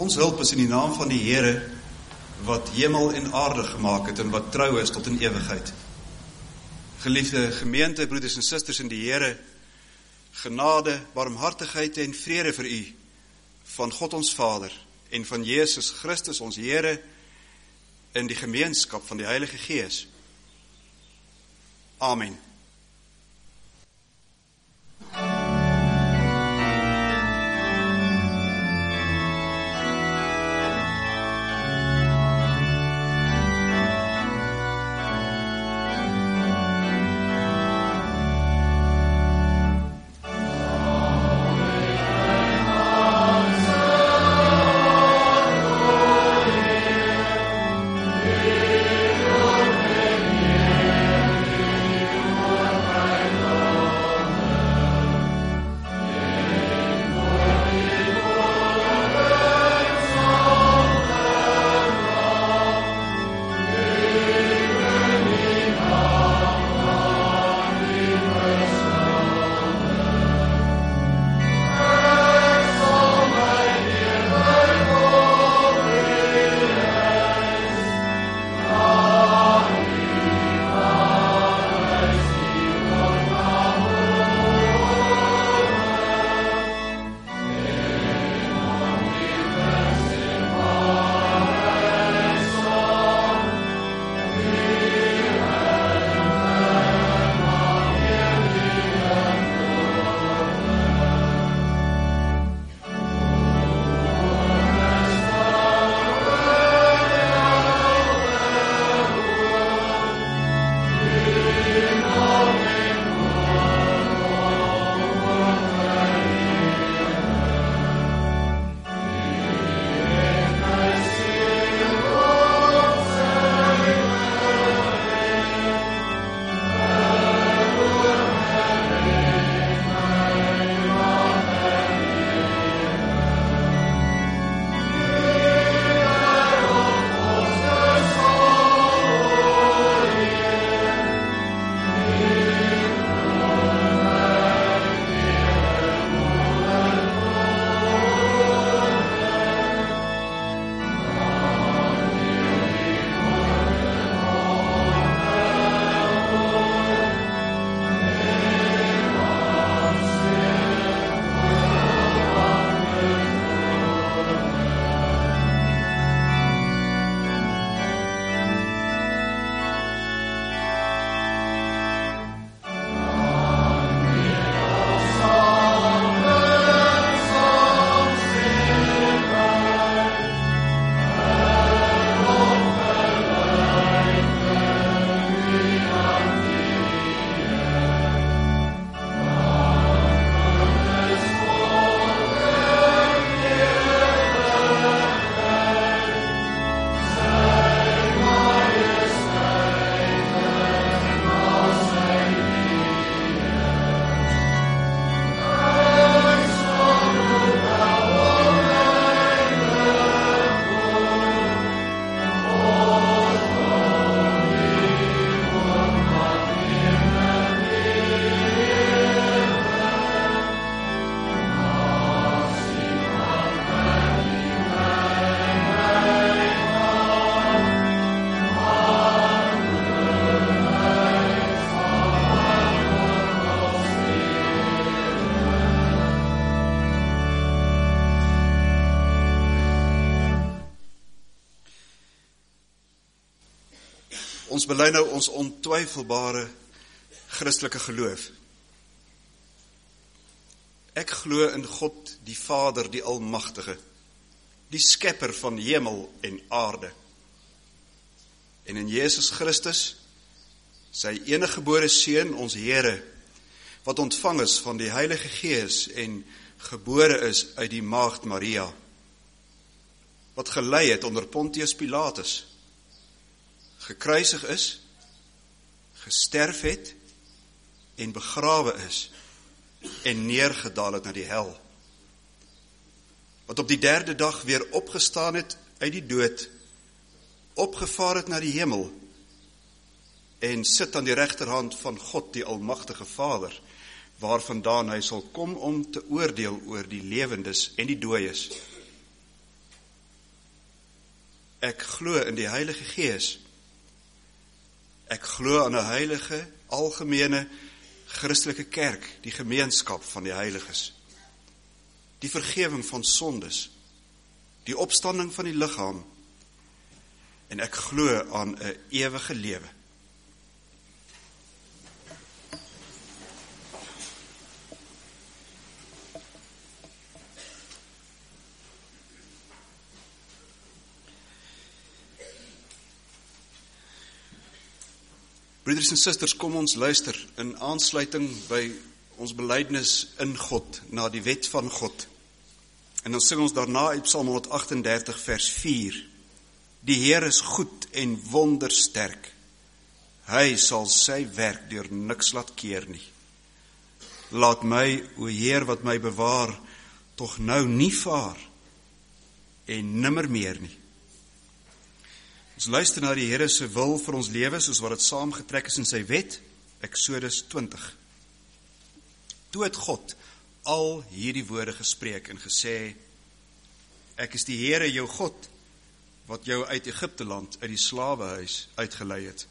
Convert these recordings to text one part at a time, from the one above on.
Ons hulp is in die naam van die Here, wat hemel en aarde gemaak het, en wat trou is tot in ewigheid. Geliefde gemeente, broeders en susters in die Here, genade, barmhartigheid en vrede vir u, van God ons Vader, en van Jesus Christus ons Here, in die gemeenskap van die Heilige Gees. Amen. Ons bely nou ons ontwyfelbare Christelike geloof. Ek glo in God, die Vader, die Almagtige, die skepper van hemel en aarde. En in Jesus Christus, sy eniggebore Seun, ons Here, wat ontvang is van die Heilige Gees en gebore is uit die maagd Maria, wat gelei het onder Pontius Pilatus, gekruisig is, gesterf het en begrawe is en neergedaal het na die hel, wat op die 3de dag weer opgestaan het uit die dood, opgevaar het na die hemel en sit aan die regterhand van God, die Almagtige Vader, waarvandaan hy sal kom om te oordeel oor die lewendes en die dooies. Ek glo in die Heilige Gees. Ek glo aan 'n heilige, algemene, Christelike kerk, die gemeenskap van die heiliges. Die vergewing van sondes, die opstanding van die liggaam, en ek glo aan 'n ewige lewe. Broeders en susters, kom ons luister in aansluiting by ons belydenis in God, na die wet van God. En dan sing ons daarna uit Psalm 138 vers 4. Die Heer is goed en wondersterk. Hy sal sy werk deur niks laat keer nie. Laat my, o Heer wat my bewaar, tog nou nie vaar en nimmer meer nie. Ons luister na die Here se wil vir ons lewe, soos wat dit saamgetrek is in sy wet, Eksodus 20. Toe het God al hierdie woorde gespreek en gesê, ek is die Here jou God, wat jou uit Egipte land, uit die slawehuis uitgelei het.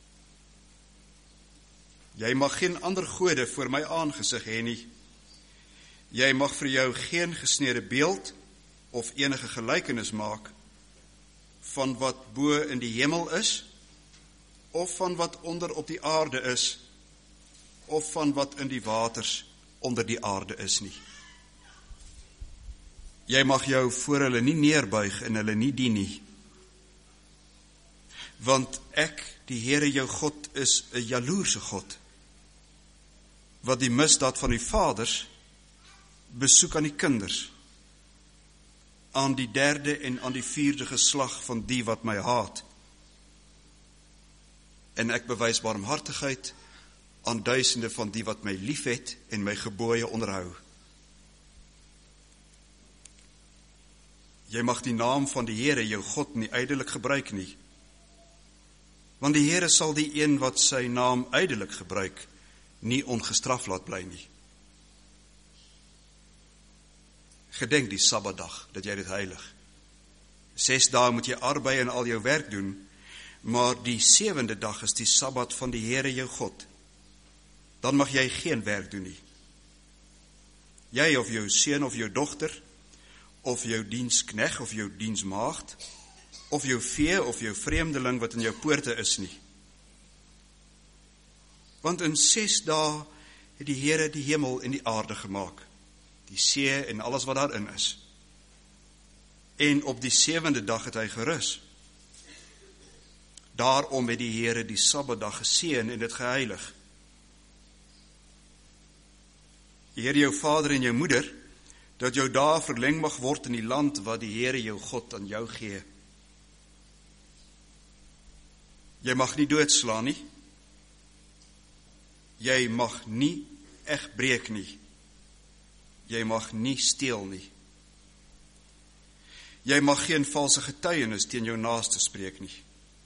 Jy mag geen ander gode voor my aangesig hê nie. Jy mag vir jou geen gesnede beeld of enige gelykenis maak van wat bo in die hemel is, of van wat onder op die aarde is, of van wat in die waters onder die aarde is nie. Jy mag jou voor hulle nie neerbuig en hulle nie dien nie. Want ek, die Here jou God, is 'n jaloerse God, wat die misdaad van die vaders besoek aan die kinders, aan die 3de en aan die 4de geslag van die wat my haat. En ek bewys barmhartigheid aan duisende van die wat my liefhet en my gebooie onderhou. Jy mag die naam van die Here jou God nie ydelik gebruik nie, want die Here sal die een wat sy naam ydelik gebruik nie ongestraf laat bly nie. Gedenk die Sabbatdag, dat jy dit heilig. 6 dae moet jy arbei en al jou werk doen, maar die 7de dag is die Sabbat van die Here jou God. Dan mag jy geen werk doen nie. Jy of jou seun of jou dogter, of jou dienskneg of jou diensmaagd, of jou vee of jou vreemdeling wat in jou poorte is nie. Want in 6 dae het die Here die hemel en die aarde gemaak, die see en alles wat daarin is. En op die 7de dag het hy gerus. Daarom het die Here die Sabbatdag geseën en dit geheilig. Eer jou vader en jou moeder, dat jou dae verleng mag word in die land wat die Here jou God aan jou gee. Jy mag nie doodslaan nie. Jy mag nie egbreek nie. Jy mag nie steel nie. Jy mag geen valse getuienis teen jou naaste spreek nie.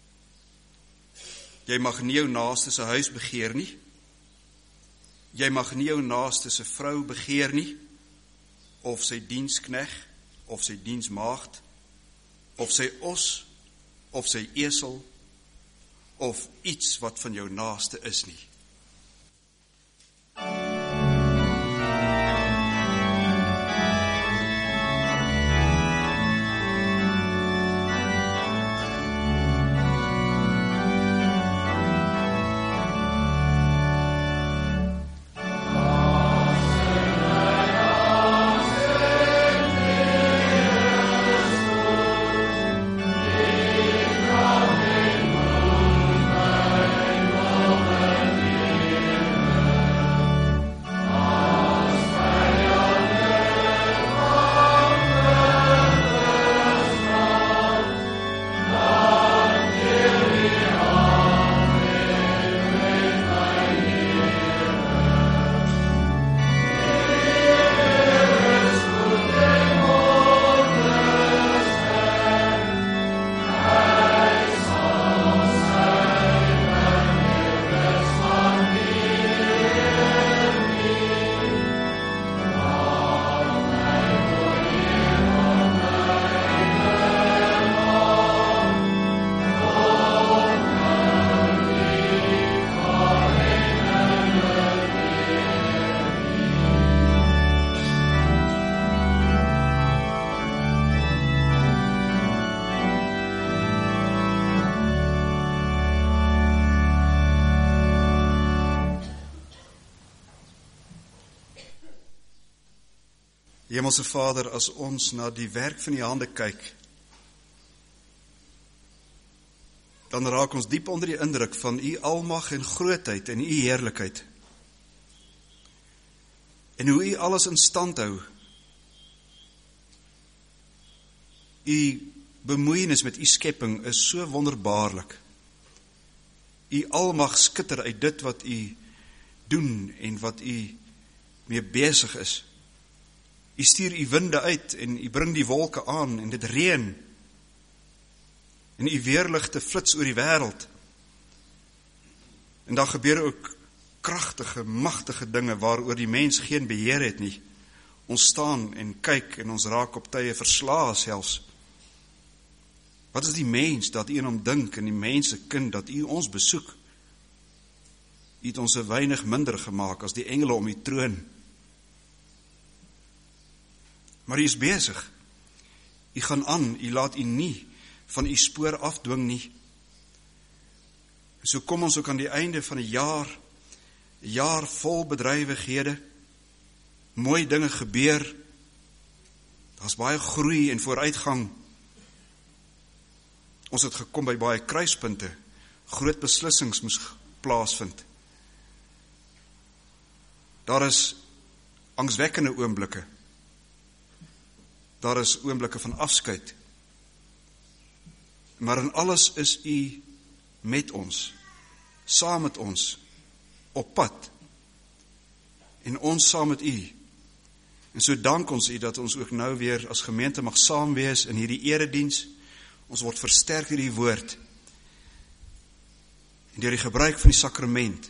Jy mag nie jou naaste se huis begeer nie. Jy mag nie jou naaste se vrou begeer nie, of sy dienskneg, of sy diensmaagd, of sy os, of sy esel, of iets wat van jou naaste is nie. Hemelse Vader, as ons na die werk van die hande kyk, dan raak ons diep onder die indruk van u almag en grootheid en u heerlikheid. En hoe u alles in stand hou. U bemoeienis met u skepping is so wonderbaarlik. U almag skitter uit dit wat u doen en wat u mee besig is. U stuur u winde uit en u bring die wolke aan en dit reën. En u weerligte flits oor die wêreld. En daar gebeur ook kragtige, magtige dinge waaroor die mens geen beheer het nie. Ons staan en kyk en ons raak op tye verslae selfs. Wat is die mens dat u aan hom dink en die mense kind dat u ons besoek? U het ons 'n weinig minder gemaak as die engele om u troon. Maar u is besig. U gaan aan, u laat u nie van u spoor afdwing nie. En so kom ons ook aan die einde van 'n jaar vol bedrywighede. Mooi dinge gebeur. Daar's baie groei en vooruitgang. Ons het gekom by baie kruispunte. Groot beslissings moes plaasvind. Daar is angswekkende oomblikke. Daar is oomblikke van afskeid. Maar in alles is u met ons, saam met ons, op pad. En ons saam met u. En so dank ons u dat ons ook nou weer as gemeente mag saam wees in hierdie erediens. Ons word versterk deur die woord. En deur die gebruik van die sakrament.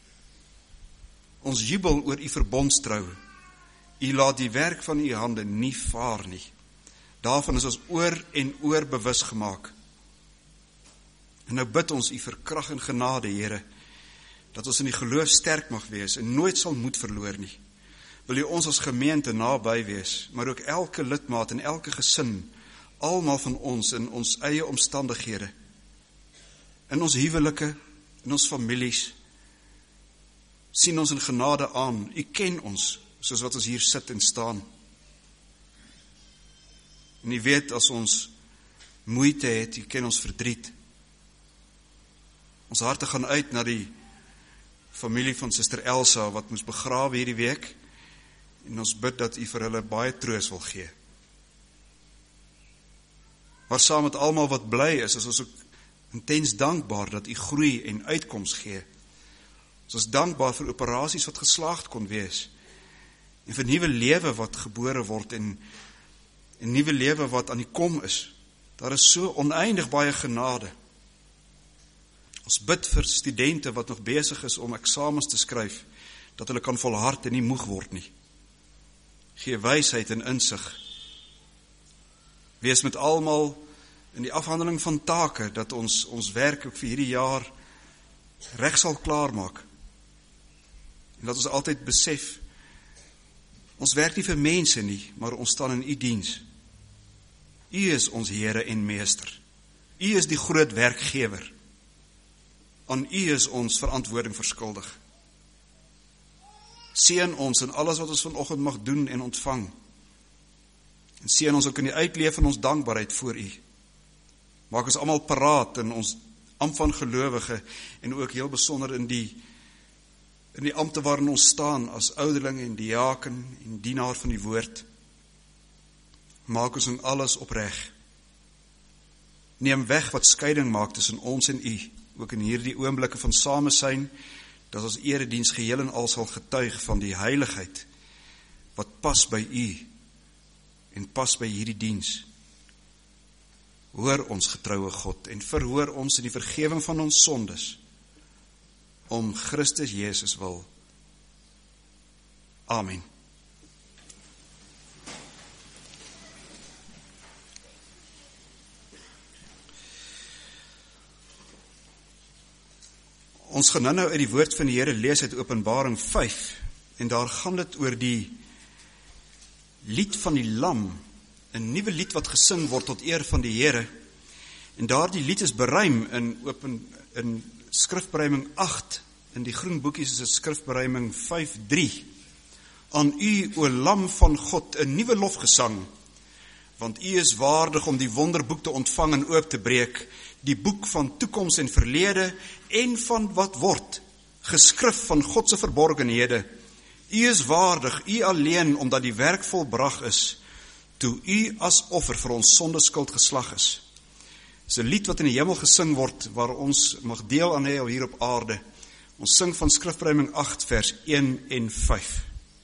Ons jubel oor u verbondstrou. U laat die werk van u hande nie vaar nie. Daarvan is ons oor en oor bewus gemaak. En nou bid ons u vir krag en genade, Here, dat ons in die geloof sterk mag wees en nooit sal moed verloor nie. Wil u ons as gemeente naby wees, maar ook elke lidmaat en elke gesin, almal van ons in ons eie omstandighede, in ons huwelike, in ons families, sien ons in genade aan. U ken ons, soos wat ons hier sit en staan. En u weet, as ons moeite het, u ken ons verdriet. Ons harte gaan uit na die familie van Suster Elsa, wat moes begrawe hierdie week, en ons bid dat u vir hulle baie troos wil gee. Maar saam met almal wat bly is ons ook intens dankbaar dat u groei en uitkoms gee. Ons is dankbaar vir operasies wat geslaagd kon wees, en vir nuwe lewe wat gebore word, en nuwe lewe wat aan die kom is. Daar is so oneindig baie genade. Ons bid vir studente wat nog besig is om eksamens te skryf, dat hulle kan volhard en nie moeg word nie. Gee wysheid en insig. Wees met almal in die afhandeling van take, dat ons werk ook vir hierdie jaar reg sal klaarmaak. En dat ons altyd besef, ons werk nie vir mense nie, maar ons staan in u diens. U is ons Here en Meester. U is die groot werkgewer. Aan u is ons verantwoording verskuldig. Seën ons in alles wat ons vanoggend mag doen en ontvang. En seën ons ook in die uitleef van ons dankbaarheid voor u. Maak ons almal paraat in ons ampt van gelowige en ook heel besonder in die ampte waarin ons staan as ouderling en diaken en dienaar van die woord. Maak ons in alles opreg. Neem weg wat skeiding maak tussen ons en u, ook in hierdie oomblikke van samesyn, dat ons erediens geheel en al sal getuig van die heiligheid wat pas by u en pas by hierdie diens. Hoor ons getroue God en verhoor ons in die vergewing van ons sondes, om Christus Jesus wil. Amen. Ons gaan nou uit die woord van die Here lees uit Openbaring 5, en daar gaan dit oor die lied van die Lam, 'n nuwe lied wat gesing word tot eer van die Here. En daardie lied is beruim in skrifberuiming 8, in die groen boekies is dit skrifberuiming 5:3. Aan u, o Lam van God, 'n nuwe lofgesang, want u is waardig om die wonderboek te ontvang en oop te breek, die boek van toekoms en verlede en van wat word, geskrif van God se verborgenhede. U is waardig, u alleen, omdat die werk volbrag is, toe u as offer vir ons sondeskuld geslag is. Dit is 'n lied wat in die hemel gesing word, waar ons mag deel aan hê hier op aarde. Ons sing van Skrifruiming 8 vers 1 en 5.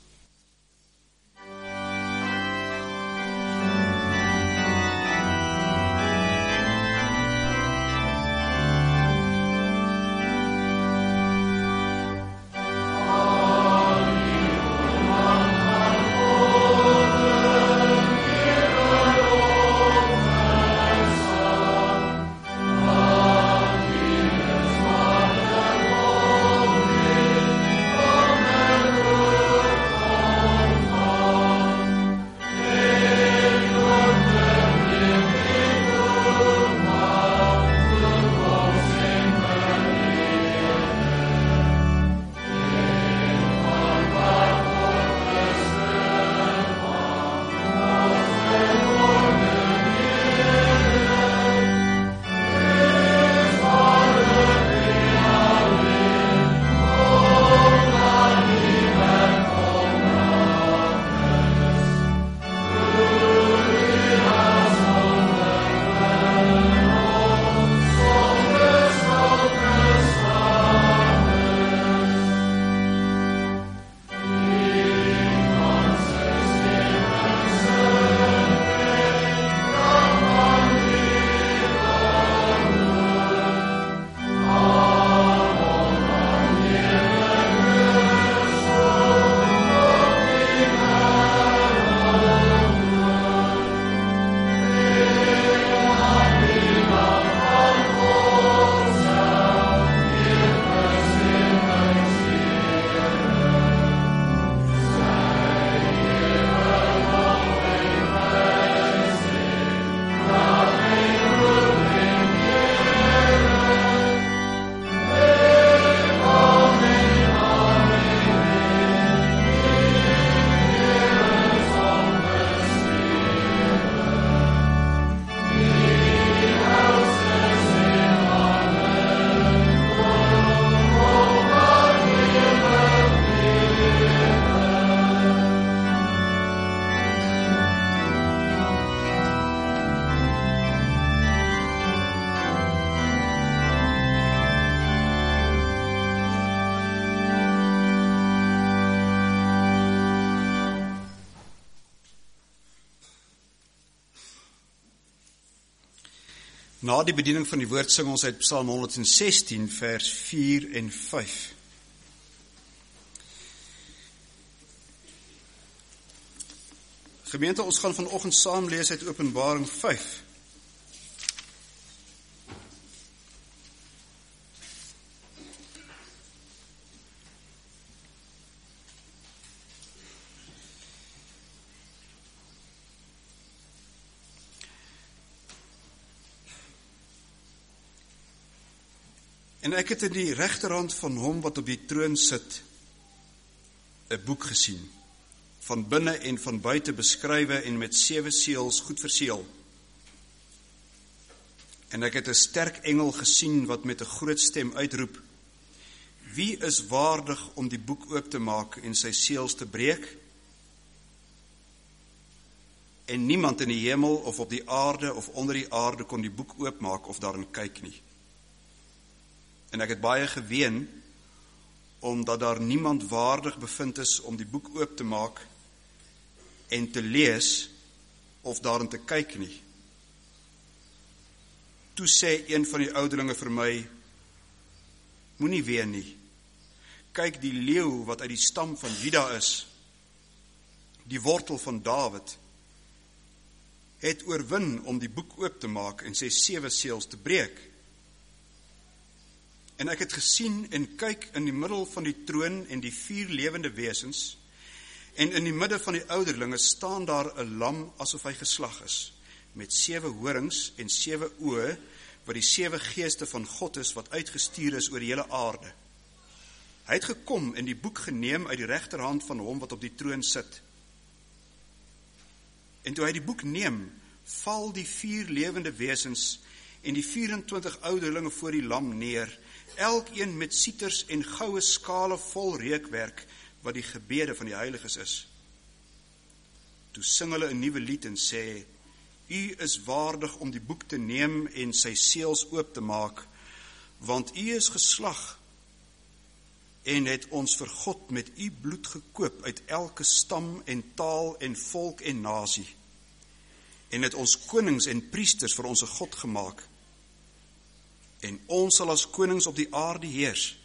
Na die bediening van die woord sing ons uit Psalm 116 vers 4 en 5. Gemeente, ons gaan vanoggend saam lees uit Openbaring 5. En ek het in die regterhand van hom wat op die troon sit 'n boek gesien, van binne en van buite beskrywe en met 7 seels goed verseël. En ek het 'n sterk engel gesien wat met 'n groot stem uitroep: Wie is waardig om die boek oop te maak en sy seels te breek? En niemand in die hemel of op die aarde of onder die aarde kon die boek oopmaak of daarin kyk nie. En ek het baie geween, omdat daar niemand waardig bevind is om die boek oop te maak en te lees of daarin te kyk nie. Toe sê een van die ouderlinge vir my: Moenie ween nie. Kyk, die leeu wat uit die stam van Juda is, die wortel van Dawid, het oorwin om die boek oop te maak en sy 7 seels te breek. En ek het gesien en kyk in die middel van die troon en die 4 lewende wesens, en in die midde van die ouderlinge staan daar 'n lam asof hy geslag is, met 7 horings en 7 oë, wat die 7 geeste van God is, wat uitgestuur is oor die hele aarde. Hy het gekom en die boek geneem uit die regterhand van hom wat op die troon sit. En toe hy die boek neem, val die 4 lewende wesens en die 24 ouderlinge voor die lam neer, elkeen met sieters en goue skale vol reukwerk, wat die gebede van die heiliges is. Toe sing hulle 'n nuwe lied en sê, U is waardig om die boek te neem en sy seels oop te maak, want U is geslag en het ons vir God met U bloed gekoop uit elke stam en taal en volk en nasie, en het ons konings en priesters vir ons God gemaak, en ons sal as konings op die aarde heers.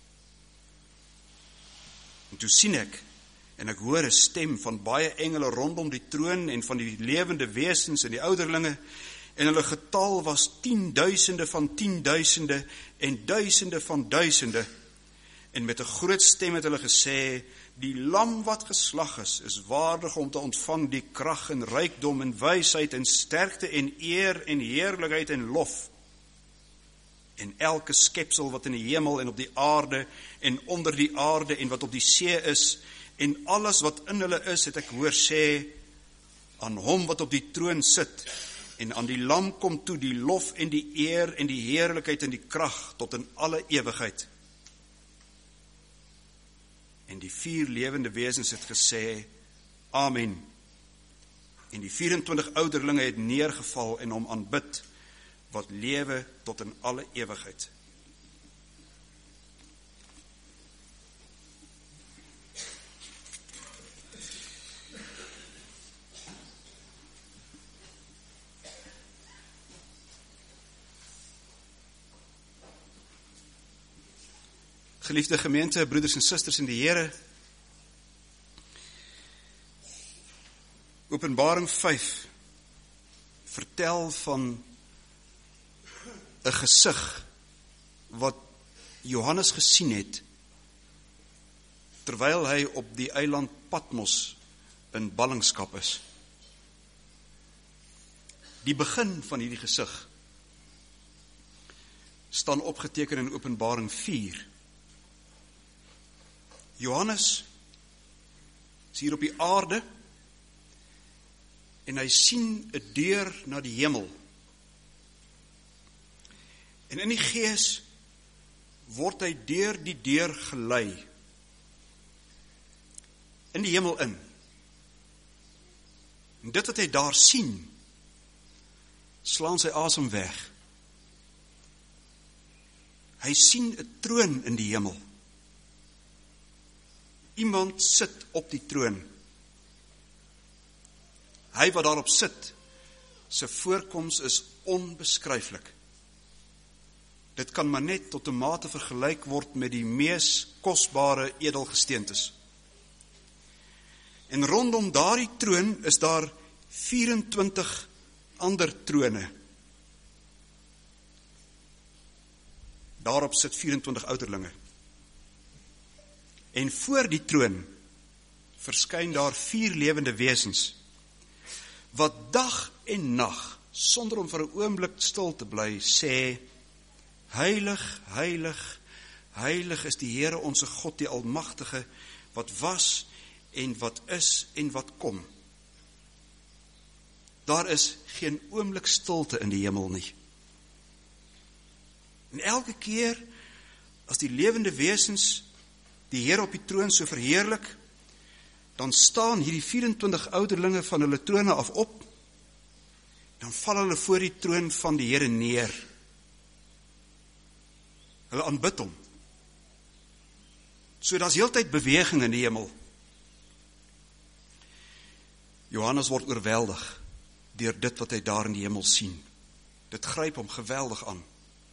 En toe sien ek, en ek hoor 'n stem van baie engele rondom die troon en van die lewende wesens en die ouderlinge, en hulle getal was 10.000 van 10.000 en duisende van duisende, en met 'n groot stem het hulle gesê, die lam wat geslag is waardig om te ontvang die krag en rykdom en wysheid en sterkte en eer en heerlikheid en lof. En elke skepsel wat in die hemel en op die aarde en onder die aarde en wat op die see is, en alles wat in hulle is, het ek hoor sê, aan hom wat op die troon sit, en aan die lam kom toe die lof en die eer en die heerlikheid en die krag tot in alle ewigheid. En die 4 lewende wesens het gesê, Amen. En die 24 ouderlinge het neergeval en hom aanbid, wat lewe tot in alle ewigheid. Geliefde gemeente, broeders en susters in die Here, Openbaring 5 vertel van 'n gesig wat Johannes gesien het terwyl hy op die eiland Patmos in ballingskap is. Die begin van hierdie gesig staan opgeteken in Openbaring 4. Johannes is hier op die aarde en hy sien 'n deur na die hemel. En in die gees word hy deur die deur gelei in die hemel in. En dit wat hy daar sien, slaan sy asem weg. Hy sien 'n troon in die hemel. Iemand sit op die troon. Hy wat daarop sit, sy voorkoms is onbeskryflik. Dit kan maar net tot 'n mate vergelyk word met die mees kosbare edelgesteentes. En rondom daardie troon is daar 24 ander trone. Daarop sit 24 ouderlinge. En voor die troon verskyn daar 4 lewende wesens, wat dag en nag, sonder om vir 'n oomblik stil te bly, sê, Heilig, heilig, heilig is die Here onse God, die Almagtige, wat was en wat is en wat kom. Daar is geen oomblik stilte in die hemel nie. En elke keer as die lewende wesens die Here op die troon so verheerlik, dan staan hierdie 24 ouderlinge van hulle trone af op, dan val hulle voor die troon van die Here neer. Hulle aanbid hom. So daar's heeltyd beweging in die hemel. Johannes word oorweldig deur dit wat hy daar in die hemel sien. Dit gryp hom geweldig aan.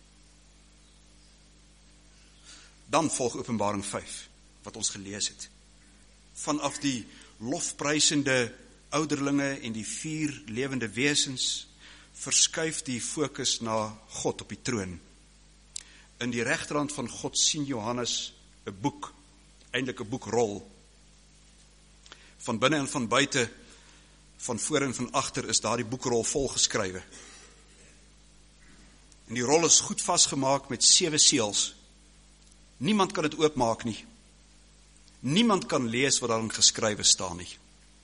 Dan volg Openbaring 5, wat ons gelees het. Vanaf die lofprysende ouderlinge en die 4 lewende wesens verskuif die fokus na God op die troon. In die regterhand van God sien Johannes 'n boek, eintlik 'n boekrol. Van binne en van buite, van voor en van agter is daardie boekrol volgeskrywe. En die rol is goed vasgemaak met 7 seels. Niemand kan dit oopmaak nie. Niemand kan lees wat daarin geskrywe staan nie.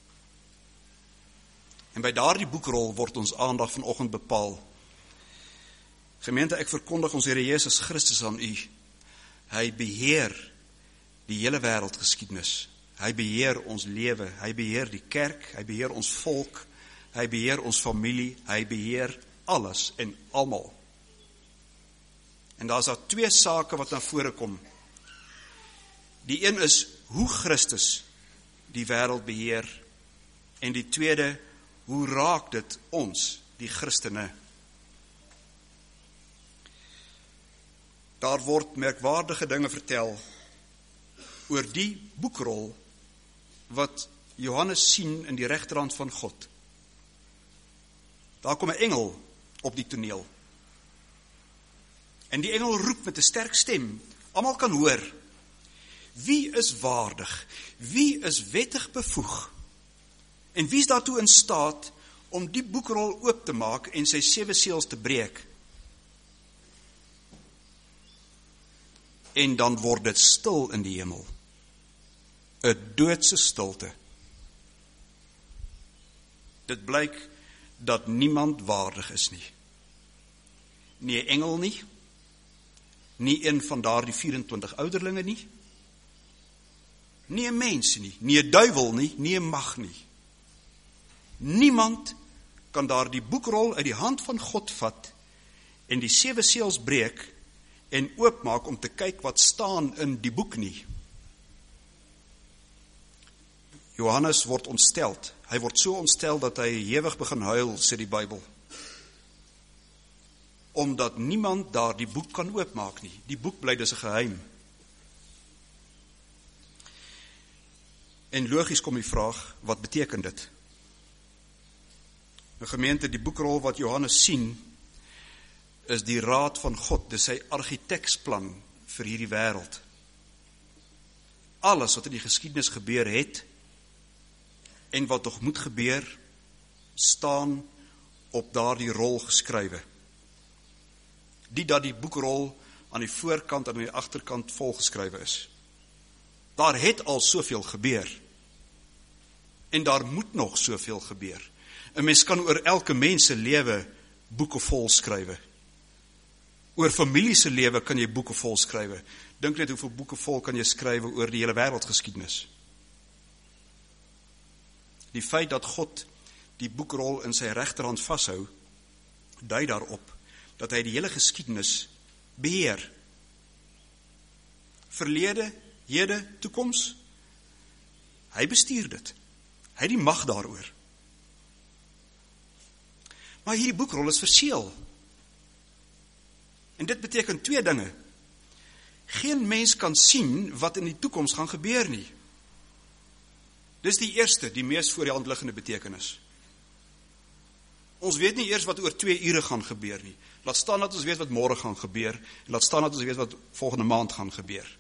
En by daardie boekrol word ons aandag vanoggend bepaal. Gemeente, ek verkondig ons Here Jesus Christus aan u. Hy beheer die hele wêreldgeskiedenis. Hy beheer ons lewe, hy beheer die kerk, hy beheer ons volk, hy beheer ons familie, hy beheer alles en almal. En daar is daar twee sake wat na vore kom. Die een is hoe Christus die wêreld beheer, en die tweede, hoe raak dit ons, die Christene? Daar word merkwaardige dinge vertel oor die boekrol wat Johannes sien in die regterhand van God. Daar kom 'n engel op die toneel. En die engel roep met 'n sterk stem, almal kan hoor: wie is waardig, wie is wettig bevoeg, en wie is daartoe in staat om die boekrol oop te maak en sy 7 seels te breek? En dan word dit stil in die hemel. 'n doodse stilte. Dit blyk dat niemand waardig is nie. Nie 'n engel nie, nie een van daardie 24 ouderlinge nie, nie 'n mens nie, nie 'n duiwel nie, nie 'n mag nie. Niemand kan daardie boekrol uit die hand van God vat en die 7 seels breek en oopmaak om te kyk wat staan in die boek nie. Johannes word ontsteld. Hy word so ontstel dat hy ewig begin huil, sê die Bybel. Omdat niemand daar die boek kan oopmaak nie. Die boek bly dus 'n geheim. En logies kom die vraag, wat beteken dit? 'n Gemeente, die boekrol wat Johannes sien, is die raad van God, dis sy argitektsplan vir hierdie wêreld. Alles wat in die geskiedenis gebeur het, en wat nog moet gebeur, staan op daardie rol geskrywe. Die dat die boekrol aan die voorkant en aan die agterkant volgeskrywe is. Daar het al soveel gebeur. En daar moet nog soveel gebeur. 'n Mens kan oor elke mens se lewe boeke vol skrywe. Oor familie se lewe kan jy boeke vol skrywe. Dink net hoeveel boeke vol kan jy skrywe oor die hele wêreldgeskiedenis. Die feit dat God die boekrol in sy regterhand vashou, dui daarop dat hy die hele geskiedenis beheer. Verlede, hede, toekoms, hy bestuur dit. Hy het die mag daaroor. Maar hierdie boekrol is verseël. En dit beteken 2 dinge. Geen mens kan sien wat in die toekoms gaan gebeur nie. Dis die eerste, die mees voor die hand liggende betekenis. Ons weet nie eers wat oor 2 ure gaan gebeur nie. Laat staan dat ons weet wat môre gaan gebeur, en laat staan dat ons weet wat volgende maand gaan gebeur.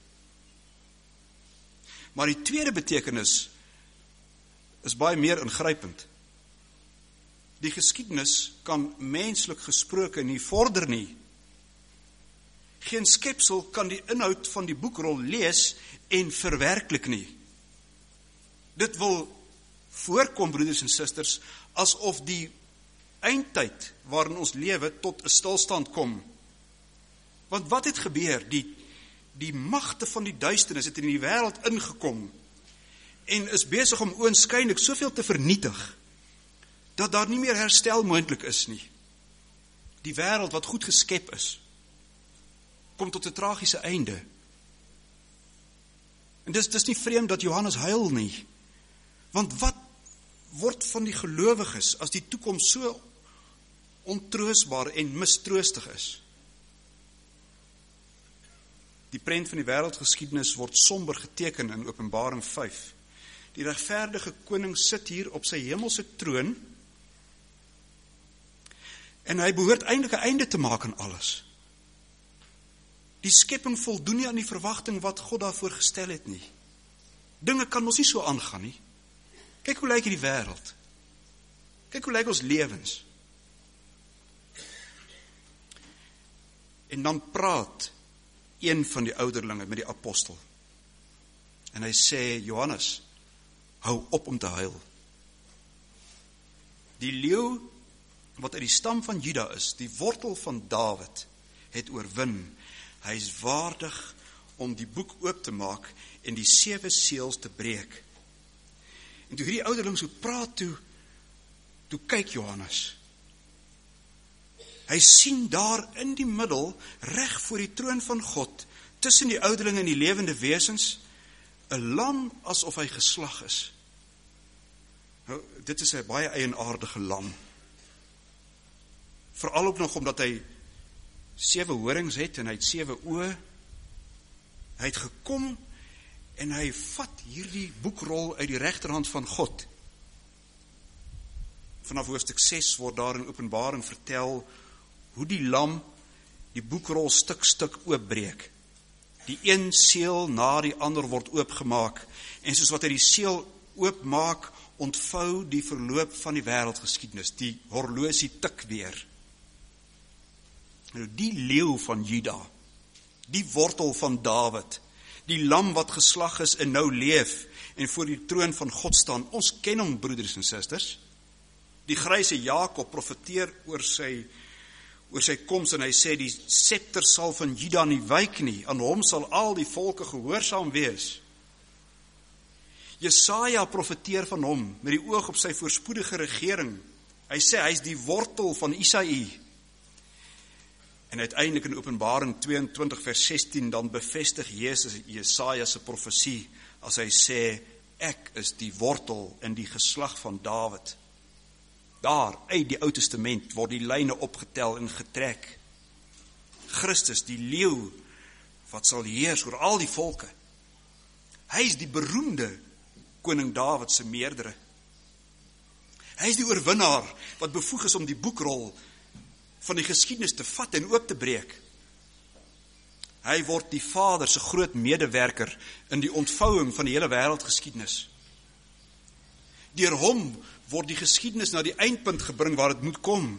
Maar die tweede betekenis is baie meer ingrypend. Die geskiedenis kan menslik gesproke nie vorder nie. Geen skepsel kan die inhoud van die boekrol lees en verwerklik nie. Dit wil voorkom, broeders en susters, asof die eindtyd waarin ons lewe tot 'n stilstand kom. Want wat het gebeur? Die magte van die duisternis het in die wêreld ingekom en is besig om oënskynlik soveel te vernietig, dat daar nie meer herstel moontlik is nie. Die wêreld wat goed geskep is, kom tot 'n tragiese einde. En dis nie vreemd dat Johannes huil nie. Want wat word van die gelowiges as die toekoms so ontroostbaar en mistroostig is? Die prent van die wêreldgeskiedenis word somber geteken in Openbaring 5. Die regverdige koning sit hier op sy hemelse troon en hy behoort eintlik 'n einde te maak aan alles. Die skepping voldoen nie aan die verwagting wat God daarvoor gestel het nie. Dinge kan ons nie so aangaan nie. Kyk hoe lyk hierdie wêreld. Kyk hoe lyk ons lewens. En dan praat een van die ouderlinge met die apostel. En hy sê, Johannes, hou op om te huil. Die leeu wat uit die stam van Juda is, die wortel van Dawid, het oorwin. Hy is waardig om die boek oop te maak en die 7 seels te breek. En toe hierdie ouderling so praat, toe kyk Johannes. Hy sien daar in die middel, reg voor die troon van God, tussen die ouderlinge en die lewende wesens, 'n lam asof hy geslag is. Nou, dit is 'n baie eienaardige lam. Veral ook nog omdat hy 7 horings het en hy het 7 oë. Hy het gekom en hy vat hierdie boekrol uit die regterhand van God. Vanaf hoofstuk 6 word daar in Openbaring vertel hoe die lam die boekrol stuk oopbreek. Die een seël na die ander word oopgemaak en soos wat hy die seël oopmaak, ontvou die verloop van die wêreldgeskiedenis. Die horlosie tik weer. Nou die leeu van Juda, die wortel van Dawid, die lam wat geslag is en nou leef en voor die troon van God staan. Ons ken hom, broeders en susters. Die gryse Jakob profeteer oor sy koms en hy sê die scepter sal van Juda nie wyk nie. Aan hom sal al die volke gehoorsaam wees. Jesaja profeteer van hom met die oog op sy voorspoedige regering. Hy sê hy is die wortel van Isaïe. En uiteindelik in Openbaring 22 vers 16 dan bevestig Jesaja se profesie as hy sê ek is die wortel in die geslag van Dawid. Daar uit die Ou Testament word die lyne opgetel en getrek. Christus, die leeu wat sal heers oor al die volke. Hy is die beroemde koning Dawid se meerdere. Hy is die oorwinnaar wat bevoeg is om die boekrol van die geskiedenis te vat en oop te breek. Hy word die Vader se groot medewerker in die ontvouing van die hele wêreldgeskiedenis. Deur hom word die geskiedenis na die eindpunt gebring waar dit moet kom.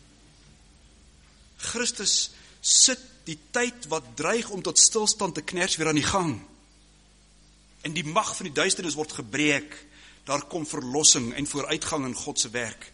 Christus sit die tyd wat dreig om tot stilstand te kners weer aan die gang. En die mag van die duisternis word gebreek. Daar kom verlossing en vooruitgang in God se werk.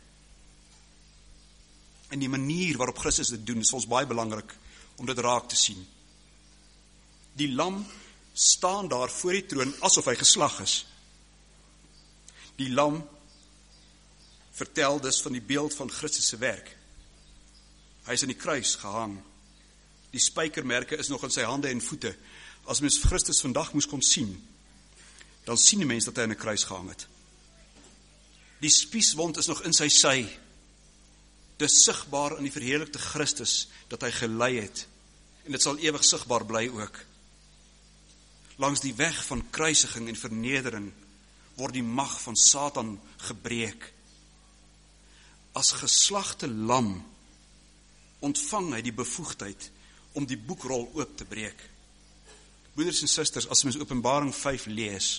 En die manier waarop Christus dit doen is vir ons baie belangrik om dit raak te sien. Die lam staan daar voor die troon asof hy geslag is. Die lam vertel dus van die beeld van Christus se werk. Hy is aan die kruis gehang. Die spykermerke is nog in sy hande en voete. As mens Christus vandag moes kon sien, dan sien die mens dat hy aan 'n kruis gehang het. Die spieswond is nog in sy sy. Dis sigbaar in die verheerlikte Christus dat hy gelei het. En dit sal ewig sigbaar bly ook. Langs die weg van kruisiging en vernedering word die mag van Satan gebreek. As geslagte lam ontvang hy die bevoegdheid om die boekrol oop te breek. Broeders en susters, as mens Openbaring 5 lees,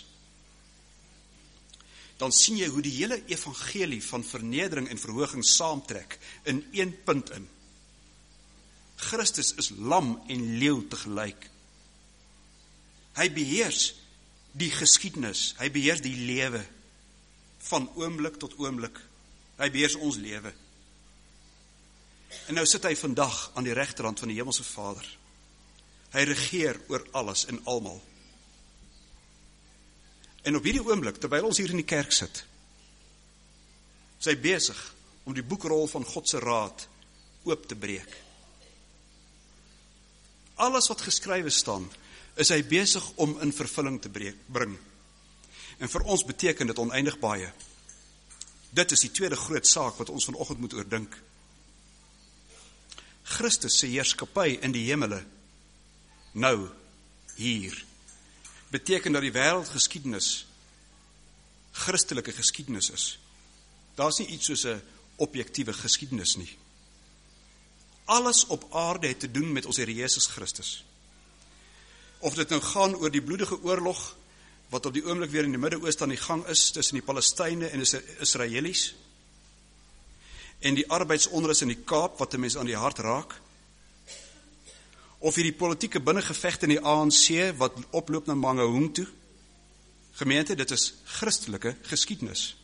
dan sien jy hoe die hele evangelie van vernedering en verhoging saamtrek in een punt in. Christus is lam en leeu tegelyk. Hy beheers die geskiedenis, hy beheers die lewe van oomblik tot oomblik. Hy beheers ons lewe. En nou sit hy vandag aan die regterhand van die Hemelse Vader. Hy regeer oor alles en almal. En op hierdie oomblik, terwyl ons hier in die kerk sit, is hy besig om die boekrol van God se raad oop te breek. Alles wat geskrywe staan, is hy besig om in vervulling te bring. En vir ons beteken dit oneindig baie. Dit is die tweede groot saak wat ons vanoggend moet oordink. Christus se heerskappy in die hemele, nou, hier, beteken dat die wêreldgeskiedenis Christelike geskiedenis is. Daar is nie iets soos 'n objektiewe geskiedenis nie. Alles op aarde het te doen met ons Here Jesus Christus. Of dit nou gaan oor die bloedige oorlog wat op die oomblik weer in die Midde-Ooste aan die gang is tussen die Palestynë en die Israelies, en die arbeidsonrus in die Kaap wat 'n mens aan die hart raak, of hierdie politieke binnengevegte in die ANC wat oploop na Mangaung toe. Gemeente, dit is Christelike geskiedenis.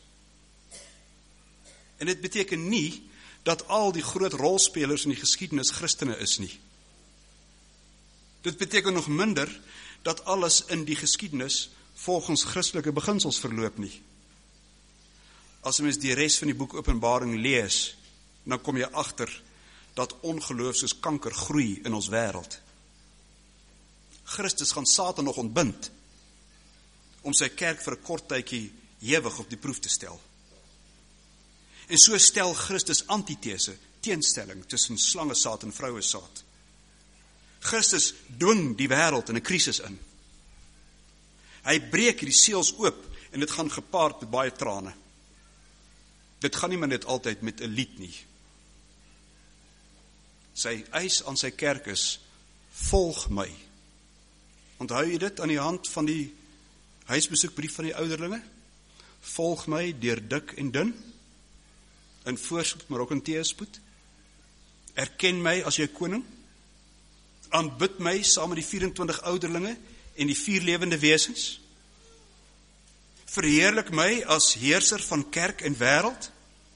En dit beteken nie dat al die groot rolspelers in die geskiedenis Christene is nie. Dit beteken nog minder dat alles in die geskiedenis volgens Christelike beginsels verloop nie. As jy mens die res van die boek Openbaring lees, dan kom jy agter dat ongeloof soos kanker groei in ons wêreld. Christus gaan Satan nog ontbind om sy kerk vir 'n kort tydjie ewig op die proef te stel. En so stel Christus antitese, teenstelling tussen slange saad en vroue saad. Christus dwing die wêreld in 'n krisis in. Hy breek die seels oop en dit gaan gepaard met baie trane. Dit gaan nie maar net altyd met 'n lied nie. Sy eis aan sy kerk is, volg my. Onthou jy dit aan die hand van die huisbesoekbrief van die ouderlinge? Volg my deur dik en dun, in voorspoed, maar ook in teëspoed. Erken my as jou koning. Aanbid my saam met die 24 ouderlinge en die 4 lewende wesens. Verheerlik my as heerser van kerk en wêreld.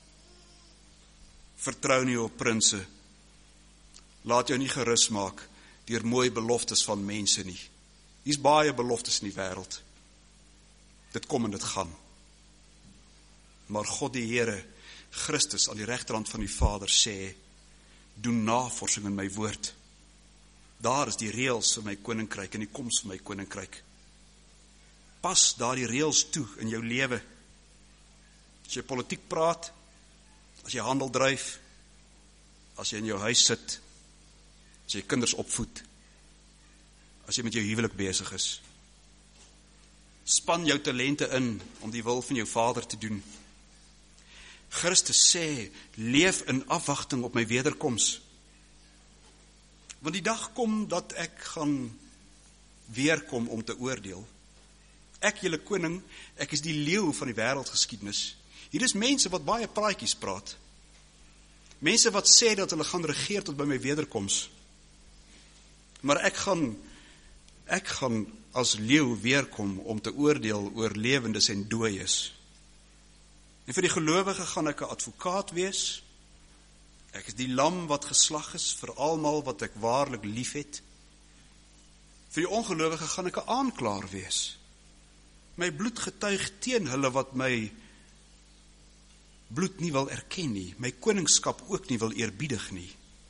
Vertrou nie op prinse. Laat jou nie gerus maak deur mooi beloftes van mense nie. Hier's baie beloftes in die wêreld. Dit kom en dit gaan. Maar God die Here, Christus aan die regterhand van die Vader sê, doen navorsing in my woord. Daar is die reëls vir my koninkryk en die koms van my koninkryk. Pas daardie reëls toe in jou lewe. As jy politiek praat, as jy handel dryf, as jy in jou huis sit, as jy kinders opvoed, as jy met jou huwelik besig is. Span jou talente in om die wil van jou Vader te doen. Christus sê, leef in afwagting op my wederkoms. Want die dag kom dat ek gaan weerkom om te oordeel. Ek, julle koning, ek is die leeu van die wêreldgeskiedenis. Hier is mense wat baie praatjies praat. Mense wat sê dat hulle gaan regeer tot by my wederkoms. Maar ek gaan as leeu weerkom om te oordeel oor lewendes en dooies. En vir die gelowige gaan ek 'n advokaat wees. Ek is die lam wat geslag is vir almal wat ek waarlik liefhet. Vir die ongelowige gaan ek 'n aanklaer wees. My bloed getuig teen hulle wat my bloed nie wil erken nie, my koningskap ook nie wil eerbiedig nie.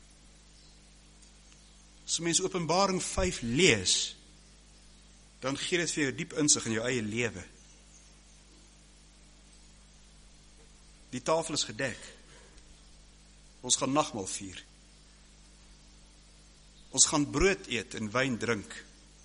As mens Openbaring 5 lees, dan gee dit vir jou diep insig in jou eie lewe. Die tafel is gedek. Ons gaan nagmaal vier. Ons gaan brood eet en wyn drink.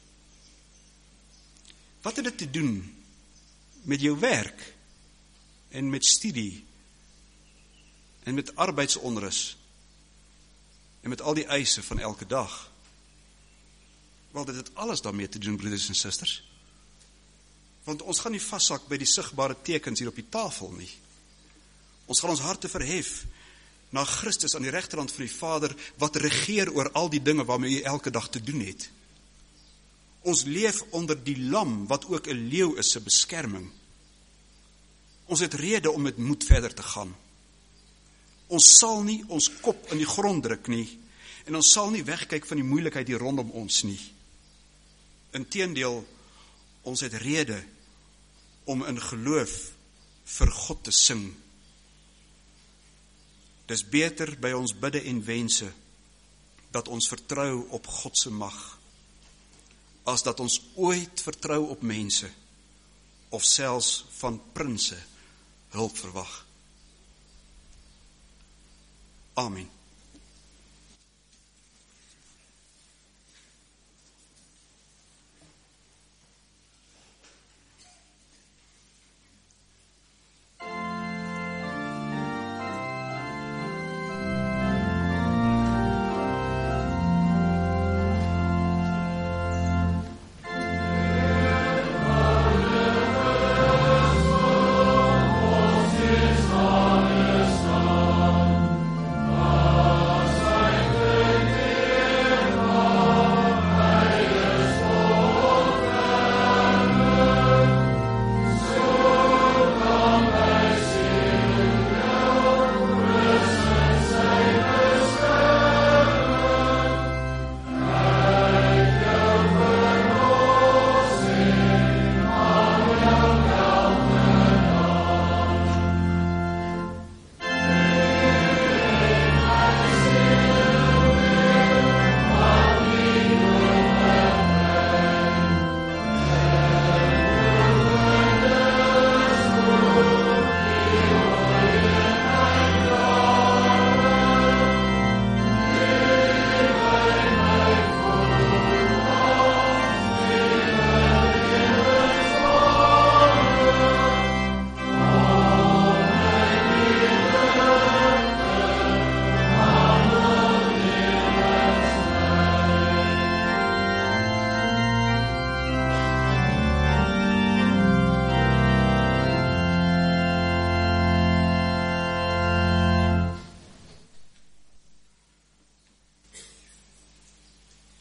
Wat het dit te doen met jou werk en met studie en met arbeidsonrus en met al die eise van elke dag? Wel, dit het alles daarmee te doen, broeders en susters. Want ons gaan nie vassak by die sigbare tekens hier op die tafel nie. Ons gaan ons harte verhef na Christus aan die regterhand van die Vader, wat regeer oor al die dinge waarmee jy elke dag te doen het. Ons leef onder die lam, wat ook 'n leeu is, se beskerming. Ons het rede om met moed verder te gaan. Ons sal nie ons kop in die grond druk nie, en ons sal nie wegkyk van die moeilikheid hier rondom ons nie. Inteendeel, ons het rede om in geloof vir God te sing. Dis beter by ons bidde en wense dat ons vertrou op God se mag, as dat ons ooit vertrou op mense of selfs van prinse hulp verwag. Amen.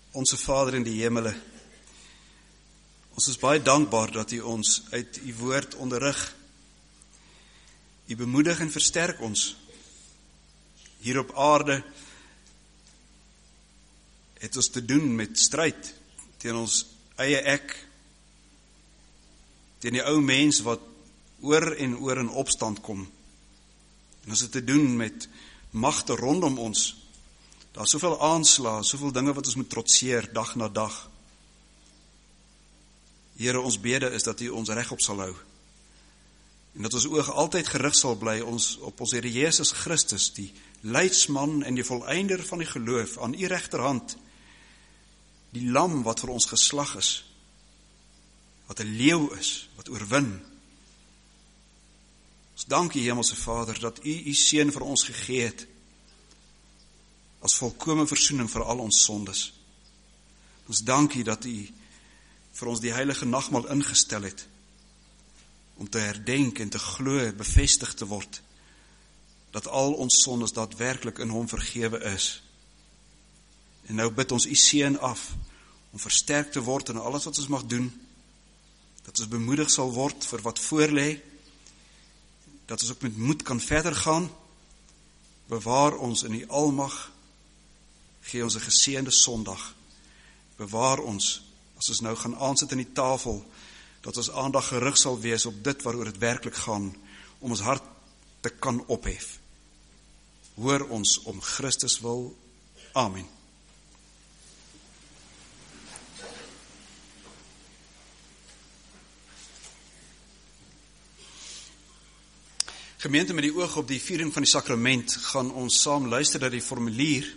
Onse Vader in die hemele, ons is baie dankbaar dat U ons uit U woord onderrig. U bemoedig en versterk ons. Hier op aarde het ons te doen met stryd teen ons eie ek, teen die ou mens wat oor en oor in opstand kom. En ons het te doen met magte rondom ons. Daar is soveel aanslae, soveel dinge wat ons moet trotseer, dag na dag. Here, ons bede is dat U ons regop sal hou. En dat ons oog altyd gerig sal bly op ons Here Jesus Christus, die leidsman en die volëinder van die geloof, aan U regterhand, die lam wat vir ons geslag is, wat 'n leeu is, wat oorwin. Ons dank U, Hemelse Vader, dat U Seun vir ons gegee het, as volkome versoening vir al ons sondes. Ons dank U dat U vir ons die heilige nagmaal ingestel het, om te herdenk en te glo, bevestig te word, dat al ons sondes daadwerklik in Hom vergewe is. En nou bid ons U Seun af, om versterk te word in alles wat ons mag doen, dat ons bemoedig sal word vir wat voorlê, dat ons ook met moed kan verder gaan. Bewaar ons in U almag, gee ons 'n geseënde Sondag. Bewaar ons, as ons nou gaan aansit aan die tafel, dat ons aandag gerig sal wees op dit waaroor dit werklik gaan, om ons hart te kan ophef. Hoor ons om Christus wil. Amen. Gemeente, met die oog op die viering van die sakrament, gaan ons saam luister na die formulier.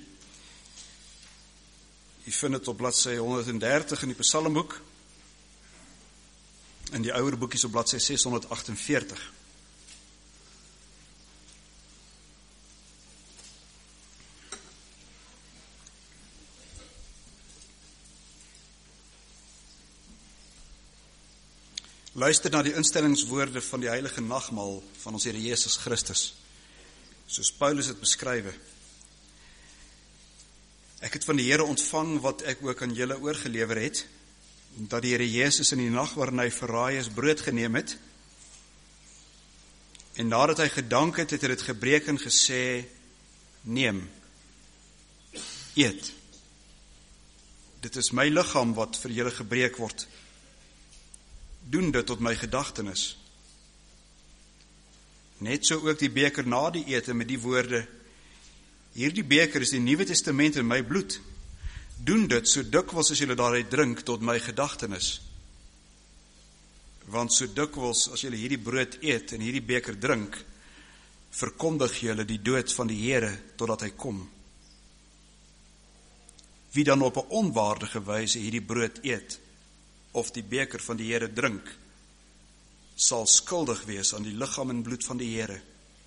U vind dit op bladsy 130 in die Psalmboek, in die ouer boekies op bladsy 648. Luister na die instellingswoorde van die heilige nagmaal van ons Here Jesus Christus, soos Paulus het beskrywe. Ek het van die Here ontvang wat ek ook aan julle oorgelewer het, dat die Here Jesus in die nag waarin hy verraai is, brood geneem het, en nadat hy gedank het, het hy dit gebreek en gesê, neem, eet. Dit is my liggaam wat vir julle gebreek word. Doen dit tot my gedagtenis. Net so ook die beker na die ete met die woorde, hierdie beker is die Nuwe Testament in my bloed. Doen dit so dikwels as julle daaruit drink tot my gedagtenis. Want so dikwels as julle hierdie brood eet en hierdie beker drink, verkondig julle die dood van die Here totdat hy kom. Wie dan op 'n onwaardige wyse hierdie brood eet of die beker van die Here drink, sal skuldig wees aan die liggaam en bloed van die Here.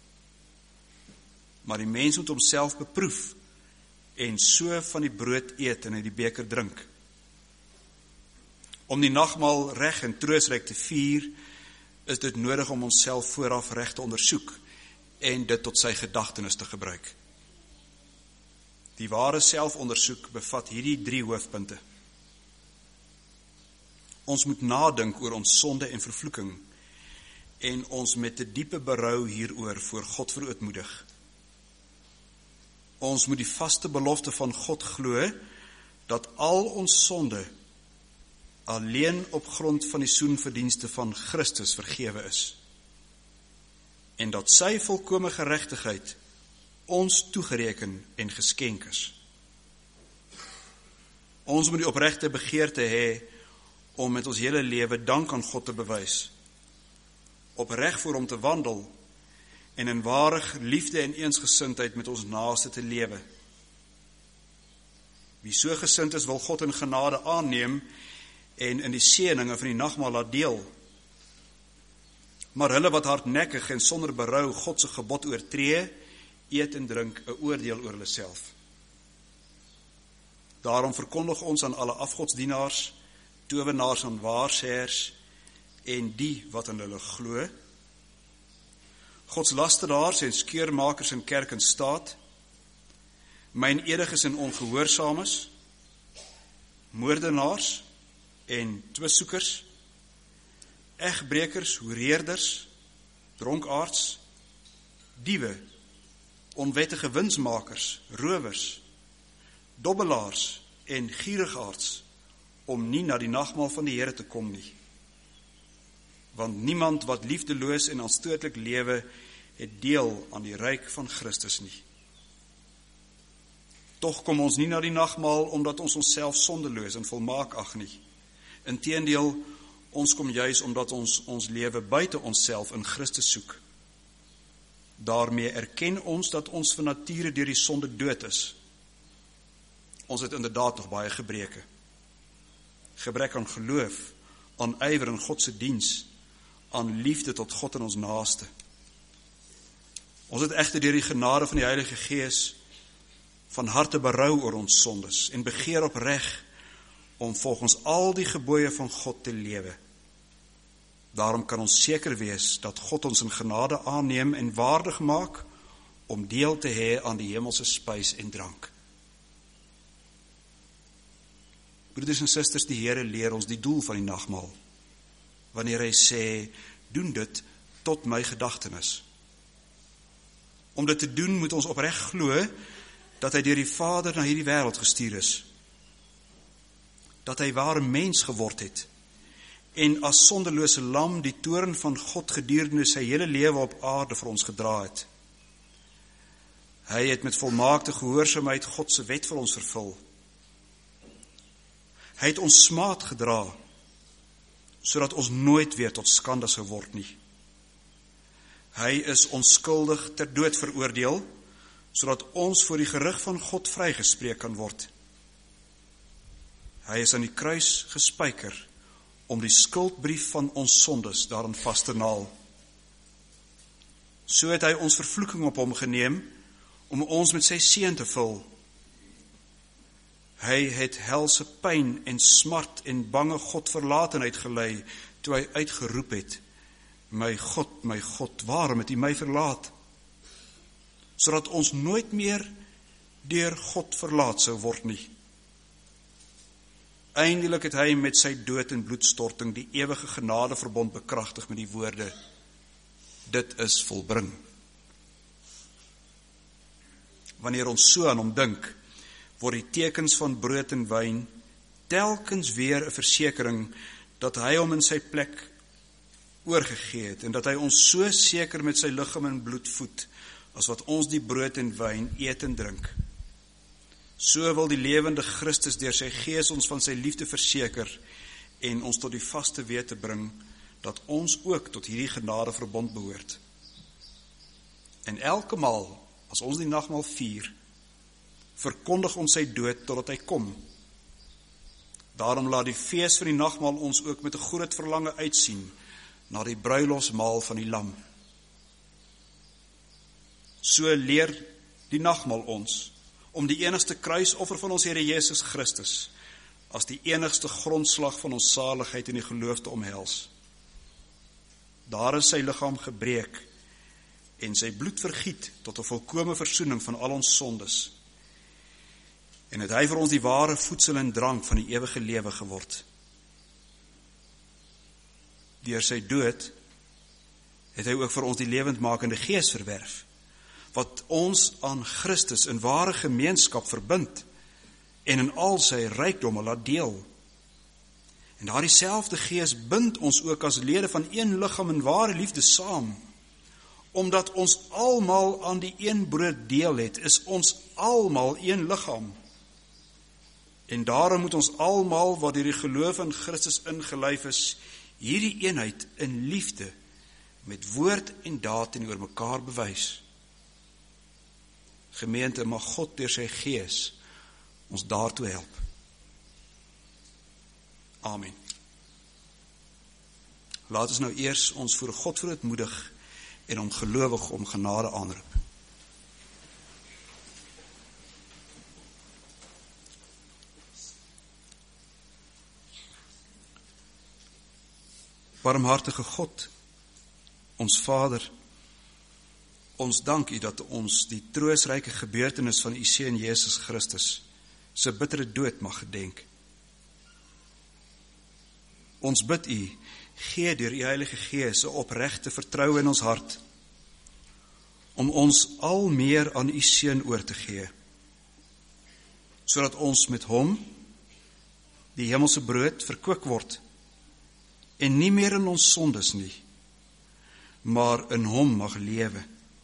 Maar die mens moet homself beproef en so van die brood eet en uit die beker drink. Om die nagmaal reg en troostryk te vier, is dit nodig om onsself vooraf reg te ondersoek en dit tot sy gedagtenis te gebruik. Die ware selfondersoek bevat hierdie 3 hoofpunte. Ons moet nadink oor ons sonde en vervloeking en ons met 'n diepe berou hieroor voor God verootmoedig. Ons moet die vaste belofte van God glo dat al ons sonde alleen op grond van die soenverdienste van Christus vergewe is en dat sy volkome geregtigheid ons toegereken en geskenk is. Ons moet die opregte begeerte hê om met ons hele lewe dank aan God te bewys, opreg voor hom te wandel en in ware liefde en eensgesindheid met ons naaste te lewe. Wie so gesind is, wil God in genade aanneem en in die seëninge van die nagmaal laat deel. Maar hulle wat hardnekkig en sonder berou God se gebod oortree, eet en drink 'n oordeel oor hulle self. Daarom verkondig ons aan alle afgodsdienaars, towenaars en waarsêers en die wat aan hulle glo, godslasteraars en skeurmakers in kerk en staat, myn ediges en ongehoorsaames, moordenaars en twissoekers, egbrekers, hoereerders, dronkaards, diewe, onwettige winsmakers, rowers, dobbelaars en gierigaards, om nie na die nagmaal van die Here te kom nie. Want niemand wat liefdeloos en aanstootlik lewe, het deel aan die ryk van Christus nie. Tog kom ons nie na die nagmaal, omdat ons onsself sondeloos en volmaak ag nie. Inteendeel, ons kom juis omdat ons lewe buite onsself in Christus soek. Daarmee erken ons dat ons van nature deur die sonde dood is. Ons het inderdaad nog baie gebreke. Gebrek aan geloof, aan ywer in God se diens, aan liefde tot God en ons naaste. Ons het egter deur die genade van die Heilige Gees van harte berou oor ons sondes en begeer opreg om volgens al die gebooie van God te lewe. Daarom kan ons seker wees dat God ons in genade aanneem en waardig maak om deel te hê aan die hemelse spys en drank. Broeders en susters, die Here leer ons die doel van die nagmaal, wanneer hy sê, doen dit tot my gedagtenis. Om dit te doen moet ons opreg glo dat hy deur die Vader na hierdie wêreld gestuur is, dat hy ware mens geword het, en as sondelose lam die toorn van God gedurende sy hele lewe op aarde vir ons gedra het. Hy het met volmaakte gehoorsaamheid God se wet vir ons vervul. Hy het ons smaad gedra, sodat ons nooit weer tot skande sou word nie. Hy is onskuldig ter dood veroordeel, sodat ons voor die gerig van God vrygespreek kan word. Hy is aan die kruis gespyker, om die skuldbrief van ons sondes daarin vas te naal. So het hy ons vervloeking op hom geneem, om ons met sy seën te vul. Hy het helse pyn en smart en bange Godverlatenheid gelei, toe hy uitgeroep het, my God, waarom het U my verlaat? Sodat ons nooit meer deur God verlaat sou word nie. Eindelik het hy met sy dood en bloedstorting die ewige genadeverbond bekragtig met die woorde, dit is volbring. Wanneer ons so aan hom dink, word die tekens van brood en wyn telkens weer 'n versekering dat hy hom in sy plek oorgegee het en dat hy ons so seker met sy liggaam en bloed voed, as wat ons die brood en wyn eet en drink. So wil die lewende Christus deur sy Gees ons van sy liefde verseker en ons tot die vaste wete bring dat ons ook tot hierdie genadeverbond behoort. En elke maal as ons die nagmaal vier, verkondig ons sy dood totdat hy kom. Daarom laat die fees van die nagmaal ons ook met 'n groot verlange uitsien na die bruilofsmaal van die lam. So leer die nagmaal ons om die enigste kruisoffer van ons Here Jesus Christus as die enigste grondslag van ons saligheid in die geloof te omhels. Daar is sy liggaam gebreek en sy bloed vergiet tot 'n volkome versoening van al ons sondes. En het hy vir ons die ware voedsel en drank van die ewige lewe geword. Deur sy dood het hy ook vir ons die lewendmakende Gees verwerf, wat ons aan Christus in ware gemeenskap verbind en in al sy rykdomme laat deel. En daardie selfde Gees bind ons ook as lede van een liggaam in ware liefde saam. Omdat ons almal aan die een brood deel het, is ons almal een liggaam. En daarom moet ons almal wat deur die geloof in Christus ingelyf is, hierdie eenheid in liefde met woord en daad teenoor mekaar bewys. Gemeente, mag God deur sy Gees ons daartoe help. Amen. Laat ons nou eers ons voor God verootmoedig en hom gelowig om genade aanroep. Barmhartige God, ons Vader, ons dank U dat ons die troostryke gebeurtenis van U Seun Jesus Christus se bittere dood mag gedenk. Ons bid U, gee deur U Heilige Gees 'n opregte vertroue in ons hart, om ons al meer aan U Seun oor te gee, sodat ons met Hom, die hemelse brood, verkoop word, en nie meer in ons sondes nie, maar in Hom mag lewe.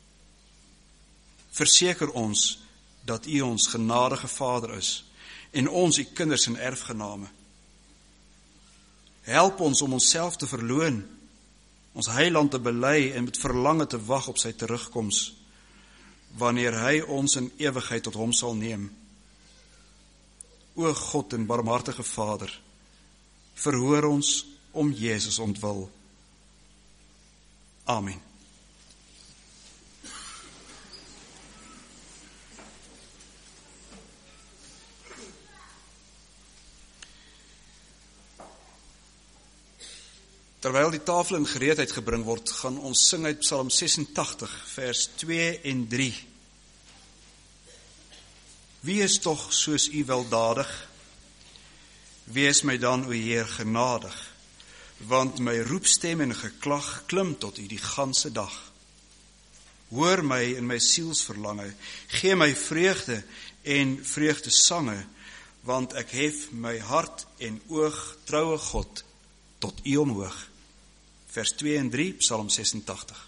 Verseker ons dat U ons genadige Vader is, en ons U kinders en erfgename. Help ons om onsself te verloon, ons Heiland te bely en met verlange te wag op sy terugkoms, wanneer Hy ons in ewigheid tot Hom sal neem. O God en barmhartige Vader, verhoor ons om Jezus ontwil. Amen. Terwyl die tafel in gereedheid gebring word, gaan ons sing uit Psalm 86, vers 2 en 3. Wie is tog soos U weldadig? Wees my dan, o Heer, genadig, want my roepstem en geklag klim tot U die ganse dag. Hoor my in my sielsverlange, gee my vreugde en vreugdesange, want ek hef my hart en oog, troue God, tot U omhoog. Vers 2 en 3, Psalm 86.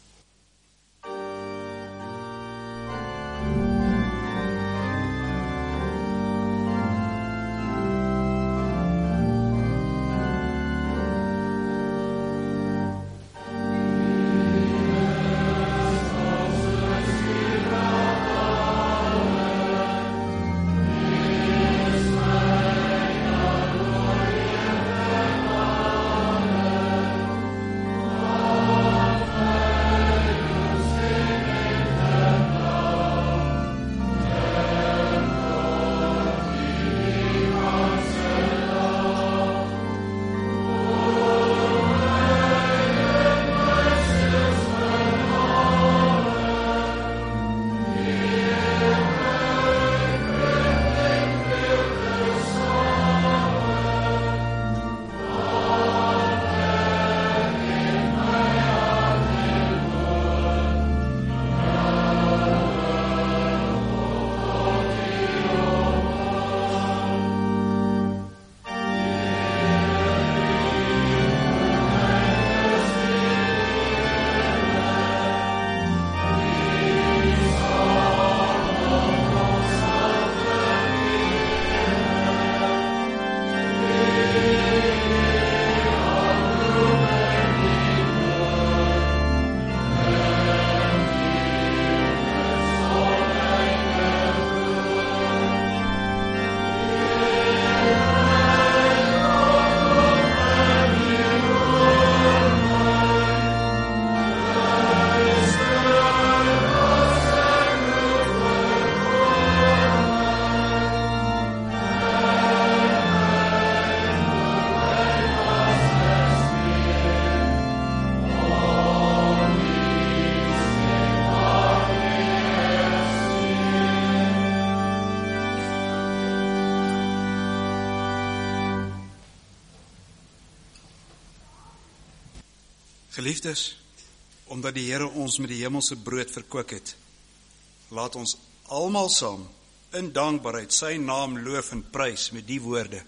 Geliefdes, omdat die Here ons met die hemelse brood verkoop het, laat ons almal saam in dankbaarheid sy naam loof en prys met die woorde.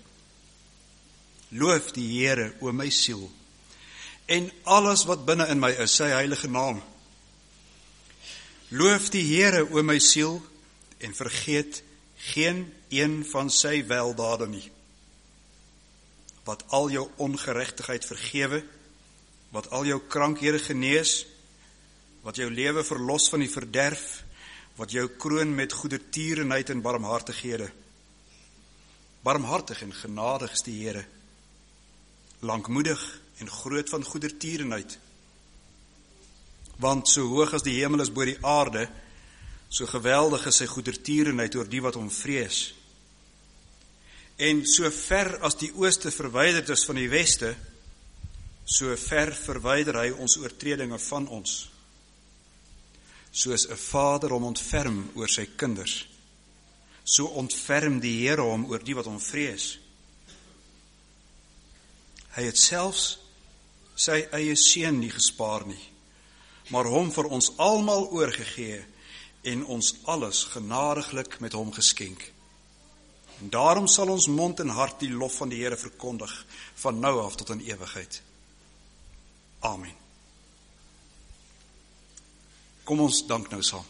Loof die Here, o my siel, en alles wat binne in my is, sy heilige naam. Loof die Here, o my siel, en vergeet geen een van sy weldade nie. Wat al jou ongeregtigheid vergewe, wat al jou krankhede genees, wat jou lewe verlos van die verderf, wat jou kroon met goedertierenheid en barmhartighede. Barmhartig en genadig is die Here, lankmoedig en groot van goedertierenheid. Want so hoog as die hemel is bo die aarde, so geweldig is sy goedertierenheid oor die wat hom vrees. En so ver as die ooste verwyderd is van die weste, so ver verwyder hy ons oortredinge van ons. Soos 'n vader hom ontferm oor sy kinders, so ontferm die Here hom oor die wat hom vrees. Hy het selfs sy eie seun nie gespaar nie, maar hom vir ons almal oorgegee en ons alles genadiglik met hom geskenk. En daarom sal ons mond en hart die lof van die Here verkondig, van nou af tot in ewigheid. Amen. Kom ons dank nou saam.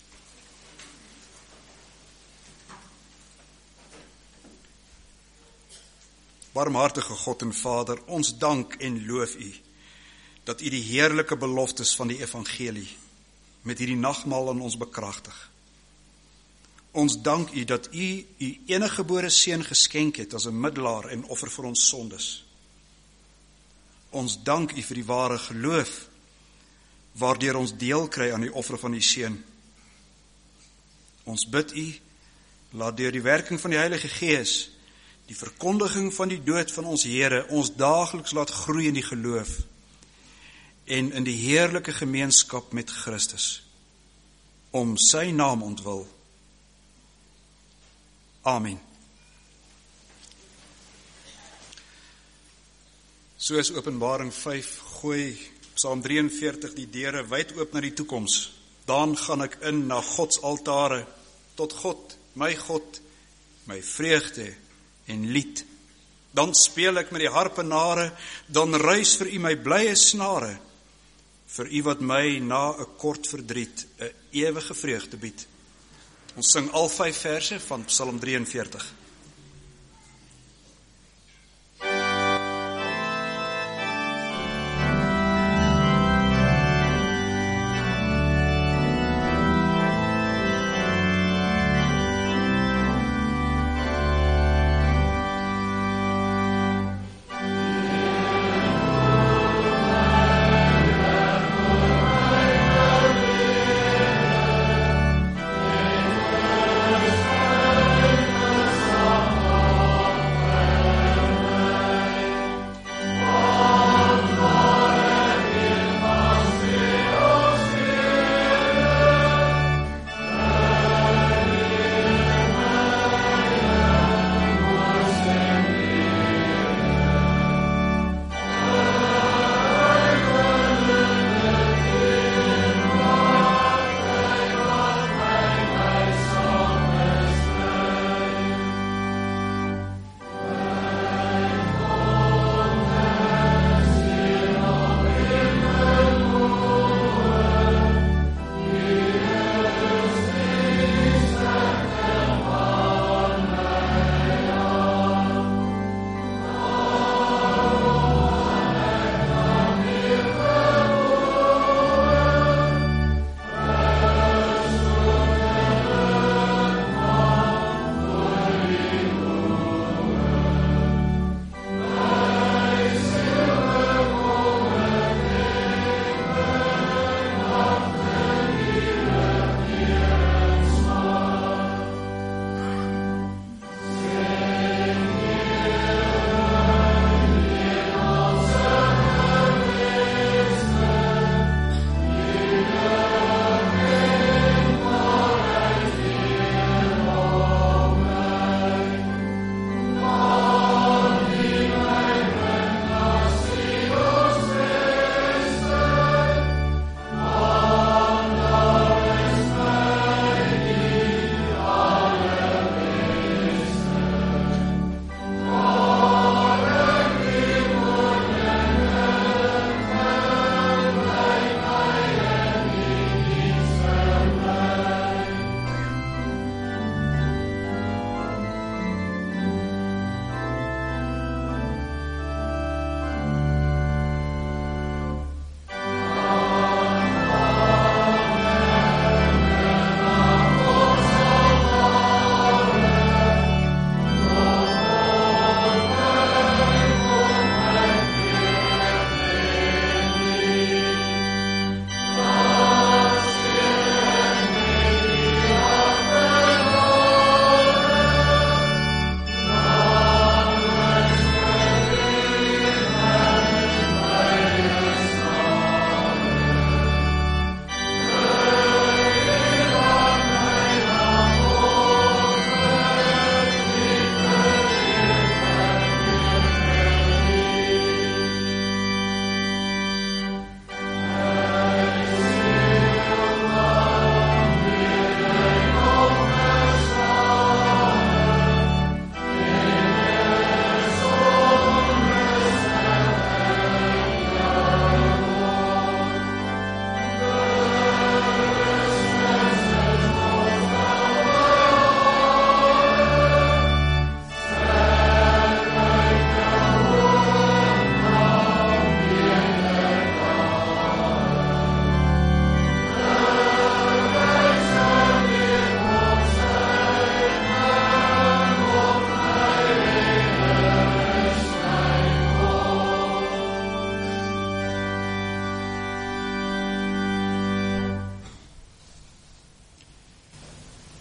Barmhartige God en Vader, ons dank en loof U, dat U die heerlike beloftes van die evangelie met hierdie nagmaal aan ons bekragtig. Ons dank U dat U U eniggebore seun geskenk het as 'n middelaar en offer vir ons sondes. Ons dank U vir die ware geloof, waardeur ons deel kry aan die offer van die seun. Ons bid U, laat deur die werking van die Heilige Gees die verkondiging van die dood van ons Here ons daagliks laat groei in die geloof en in die heerlike gemeenskap met Christus, om sy naam ontwil. Amen. Soos Openbaring 5 gooi Psalm 43 die deure wyd oop na die toekoms. Dan gaan ek in na Gods altare, tot God, my vreugde en lied. Dan speel ek met die harpenare, dan ruis vir U my blye snare, vir U wat my na 'n kort verdriet 'n ewige vreugde bied. Ons sing al 5 verse van Psalm 43.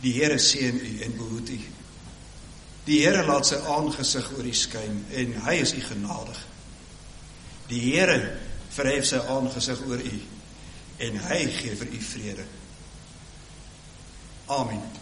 Die Here seën u en behoed u. Die Here laat sy aangesig oor u skyn en hy is u genadig. Die Here verhef sy aangesig oor u en hy gee vir u vrede. Amen.